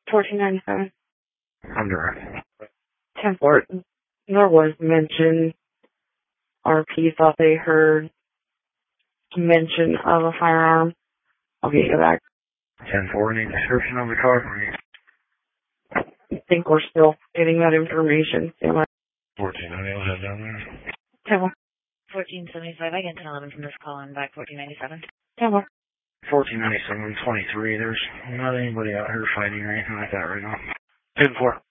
1497. I'm direct. 10-4. There was mention, RP thought they heard mention of a firearm. I'll get you back. 10-4, need description of the car for me. I think we're still getting that information. 1490, was that down there? 10-4. 1475, I get 1011 from this call and back 1497. 10-4. 1497, 23, there's not anybody out here fighting or anything like that right now. 10-4.